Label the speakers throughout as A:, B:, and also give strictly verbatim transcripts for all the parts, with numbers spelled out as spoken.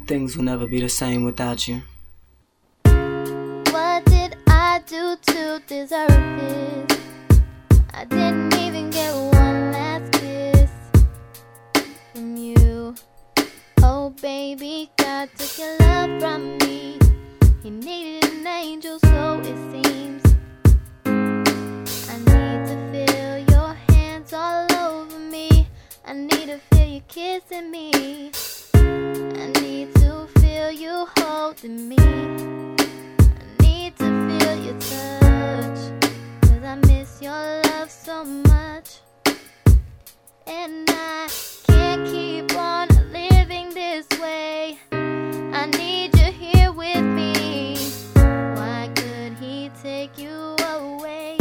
A: Things will never be the same without you.
B: What did I do to deserve this? I didn't even get one last kiss from you. Oh baby, God took your love from me. He needed an angel, so it seems. I need to feel your hands all over me. I need to feel you kissing me. I need to feel you holding me. I need to feel your touch, 'cause I miss your love so much. And I can't keep on living this way. I need you here with me. Why could he take you away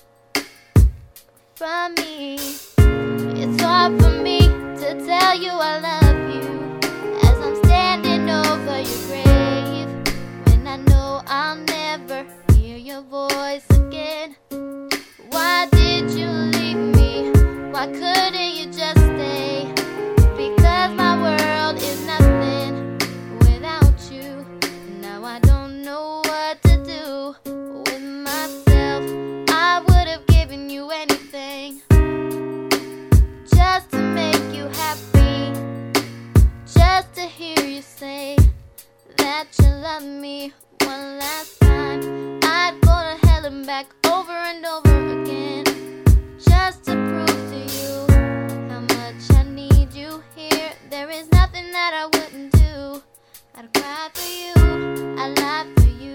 B: from me? It's hard for me to tell you I love you as I'm standing over your grave, when I know I'll never hear your voice again. Why did you leave me? Why couldn't you just stay? Because my world is nothing without you. Now I don't know what to do with myself. I would have given you anything just to make you happy, just to hear you say that you love me one last time. I'd go to hell and back over and over again, just to prove to you how much I need you here. There is nothing that I wouldn't do. I'd cry for you, I'd lie for you.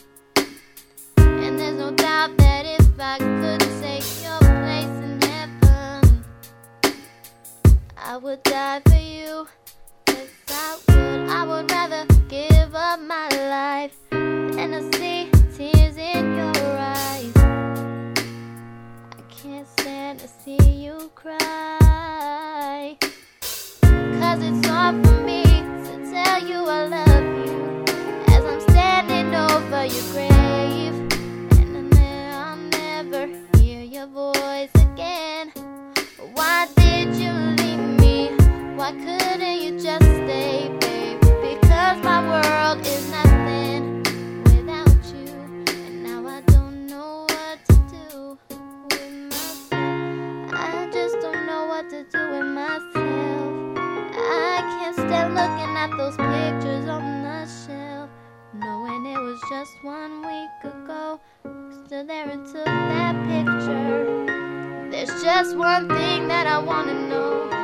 B: And there's no doubt that if I could take your place in heaven, I would die for you. Yes, I would. I would rather give up my life than to see tears in your eyes. I can't stand to see you cry, 'cause it's hard for me to tell you I love you as I'm standing over your grave, and then I'll never hear your voice again. Why did you leave me? Why couldn't you just stay, babe? Because my world is nothing without you, and now I don't know what to do with myself. I just don't know what to do with myself. I can't stand looking at those pictures on the shelf, knowing it was just one week ago. Stood there and took that picture. There's just one thing that I wanna know.